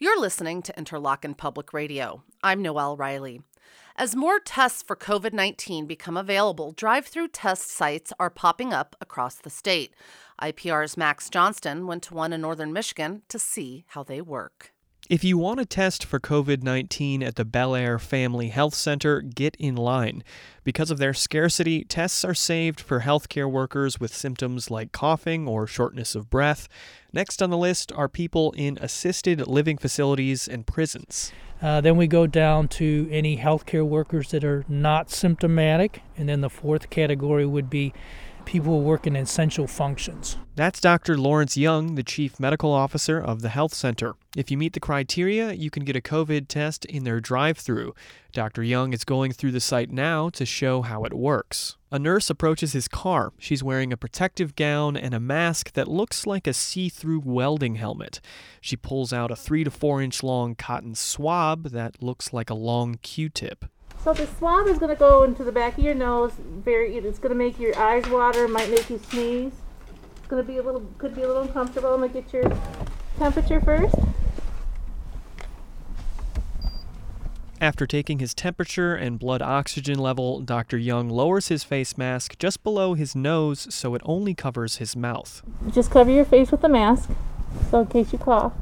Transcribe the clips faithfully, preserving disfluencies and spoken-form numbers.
You're listening to Interlochen Public Radio. I'm Noelle Riley. As more tests for covid nineteen become available, drive-through test sites are popping up across the state. I P R's Max Johnston went to one in northern Michigan to see how they work. If you want to test for covid nineteen at the Bel Air Family Health Center, get in line. Because of their scarcity, tests are saved for healthcare workers with symptoms like coughing or shortness of breath. Next on the list are people in assisted living facilities and prisons. Uh, then we go down to any healthcare workers that are not symptomatic. And then the fourth category would be people who work in essential functions. That's Doctor Lawrence Young, the Chief Medical Officer of the health center. If you meet the criteria, you can get a COVID test in their drive-thru. Doctor Young is going through the site now to show how it works. A nurse approaches his car. She's wearing a protective gown and a mask that looks like a see-through welding helmet. She pulls out a three to four inch long cotton swab that looks like a long Q-tip. So the swab is going to go into the back of your nose. Very, it's going to make your eyes water, might make you sneeze. It's going to be a little, could be a little uncomfortable. I'm going to get your temperature first. After taking his temperature and blood oxygen level, Doctor Young lowers his face mask just below his nose so it only covers his mouth. Just cover your face with the mask, so in case you cough.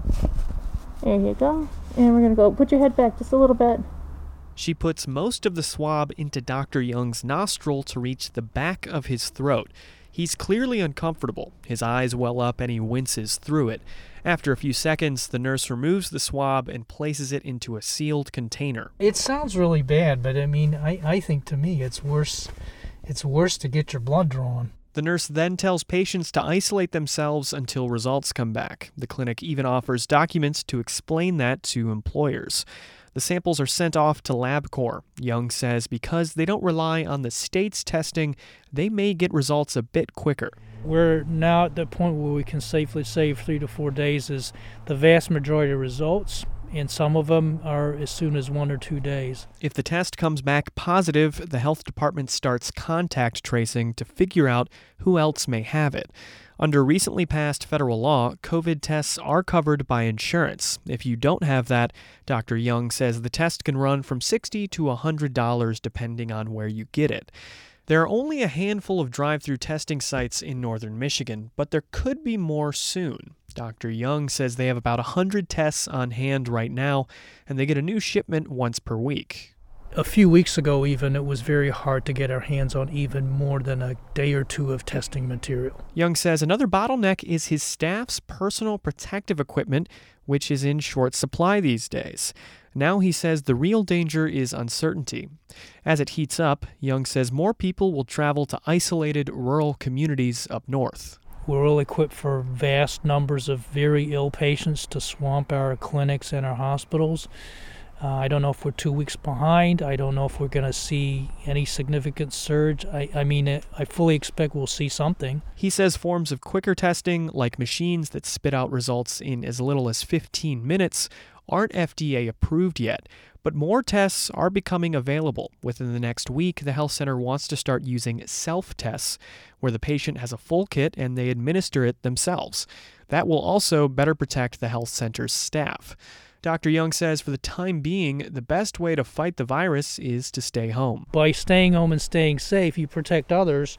There you go. And we're going to go, put your head back just a little bit. She puts most of the swab into Doctor Young's nostril to reach the back of his throat. He's clearly uncomfortable. His eyes well up and he winces through it. After a few seconds, the nurse removes the swab and places it into a sealed container. It sounds really bad, but I mean, I, I think to me it's worse. It's worse to get your blood drawn. The nurse then tells patients to isolate themselves until results come back. The clinic even offers documents to explain that to employers. The samples are sent off to LabCorp. Young says because they don't rely on the state's testing, they may get results a bit quicker. We're now at the point where we can safely say three to four days is the vast majority of results, and some of them are as soon as one or two days. If the test comes back positive, the health department starts contact tracing to figure out who else may have it. Under recently passed federal law, COVID tests are covered by insurance. If you don't have that, Doctor Young says the test can run from sixty dollars to one hundred dollars depending on where you get it. There are only a handful of drive-through testing sites in northern Michigan, but there could be more soon. Doctor Young says they have about one hundred tests on hand right now, and they get a new shipment once per week. A few weeks ago even, it was very hard to get our hands on even more than a day or two of testing material. Young says another bottleneck is his staff's personal protective equipment, which is in short supply these days. Now he says the real danger is uncertainty. As it heats up, Young says more people will travel to isolated rural communities up north. We're all equipped for vast numbers of very ill patients to swamp our clinics and our hospitals. Uh, I don't know if we're two weeks behind. I don't know if we're going to see any significant surge. I, I mean, it, I fully expect we'll see something. He says forms of quicker testing, like machines that spit out results in as little as fifteen minutes, aren't F D A approved yet. But more tests are becoming available. Within the next week, the health center wants to start using self-tests, where the patient has a full kit and they administer it themselves. That will also better protect the health center's staff. Doctor Young says for the time being, the best way to fight the virus is to stay home. By staying home and staying safe, you protect others.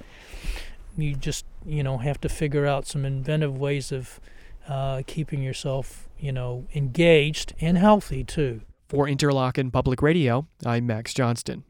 You just, you know, have to figure out some inventive ways of uh, keeping yourself, you know, engaged and healthy, too. For Interlochen Public Radio, I'm Max Johnston.